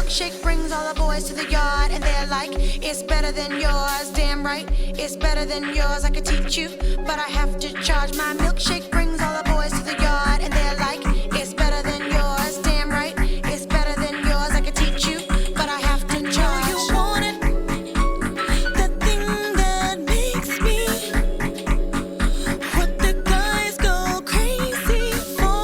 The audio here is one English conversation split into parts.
milkshake brings all the boys to the yard, and they're like, it's better than yours. Damn right, it's better than yours. I could teach you, but I have to charge. My milkshake brings all the boys to the yard, and they're like, it's better than yours. Damn right, it's better than yours. I could teach you, but I have to charge. You want it, the thing that makes me what the guys go crazy for.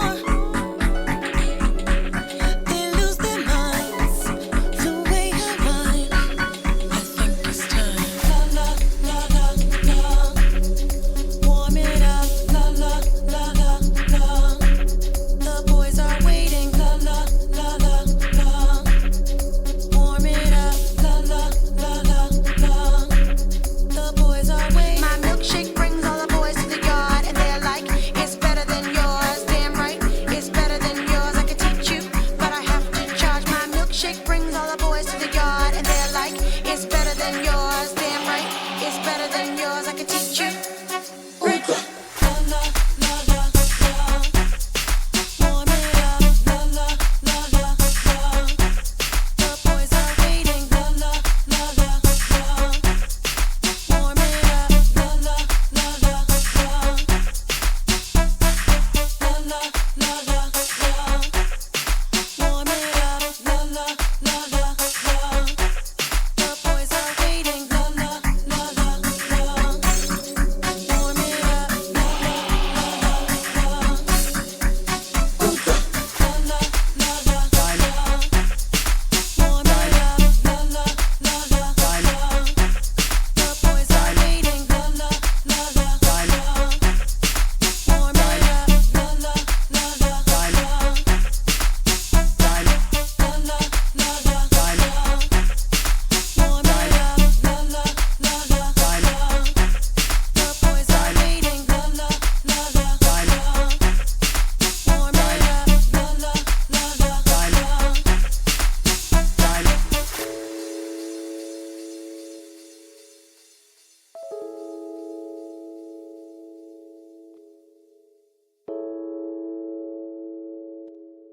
They lose their minds the way I rhyme. I think it's time. La la la la la, warm it up. La la la la la, the boys are waiting. La la la la la, warm it up. La la la la la, the boys are waiting. My milkshake brings all the boys to the yard, and they're like, it's better than yours. Damn right, it's better than yours. I could teach you, but I have to charge. My milkshake brings all the boys to the yard, and they're like, it's better than yours. Damn right, it's better than yours. I could teach you. La la la la la, warm it up. La la la la la, the boys are waiting. La la la la la, warm it up. La la la la la, la la la la la, warm it up. La la la la la, the boys are waiting. La la la la la, warm it up. La la la la la, warm it up. La la la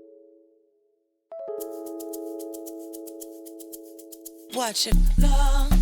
watch it long.